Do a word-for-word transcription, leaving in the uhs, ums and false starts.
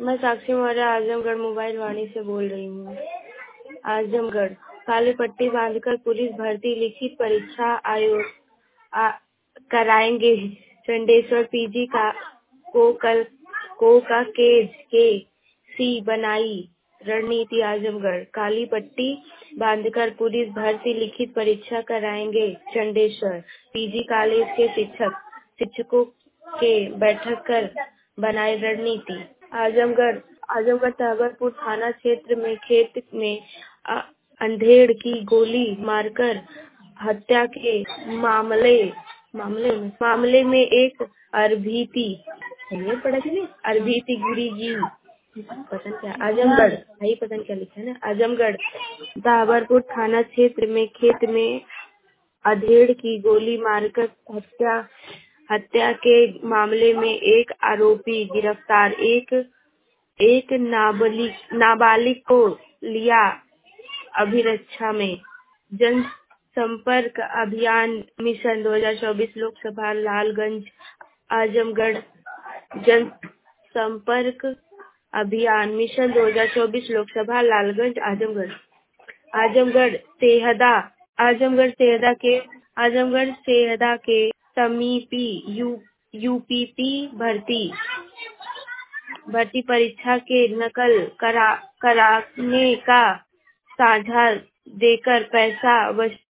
मैं साक्षी मौर्य आजमगढ़ मोबाइल वाणी से बोल रही हूँ। आजमगढ़ काली पट्टी बांधकर पुलिस भर्ती लिखित परीक्षा आयोग आ, कराएंगे चंडेश्वर पीजी का को कल को का केज के सी बनाई रणनीति। आजमगढ़ काली पट्टी बांधकर पुलिस भर्ती लिखित परीक्षा कराएंगे चंडेश्वर पीजी कॉलेज के शिक्षक शिक्षकों के बैठक कर बनाई रणनीति। आजमगढ़ आजमगढ़ तहबरपुर थाना क्षेत्र में खेत में अ- अंधेड़ की गोली मारकर हत्या के मामले मामले में मामले में एक अरबीती ये पढ़ा कि नहीं अरबीती गिरी जी पसंद क्या आजमगढ़ भाई पसंद क्या लिखा है ना। आजमगढ़ तहबरपुर थाना क्षेत्र में खेत में अधेड़ की गोली मारकर हत्या हत्या के मामले में एक आरोपी गिरफ्तार। एक एक नाबालिग नाबालिग को लिया अभिरक्षा में। जनसंपर्क अभियान मिशन दो हज़ार चौबीस लोकसभा लालगंज आजमगढ़ जनसंपर्क अभियान मिशन दो हज़ार चौबीस लोकसभा लालगंज आजमगढ़ आजमगढ़ सेहदा आजमगढ़ सेहदा के आजमगढ़ सेहदा के समीपी यू यूपीपी भर्ती भर्ती परीक्षा के नकल करा कराने का साझा देकर पैसा वसूल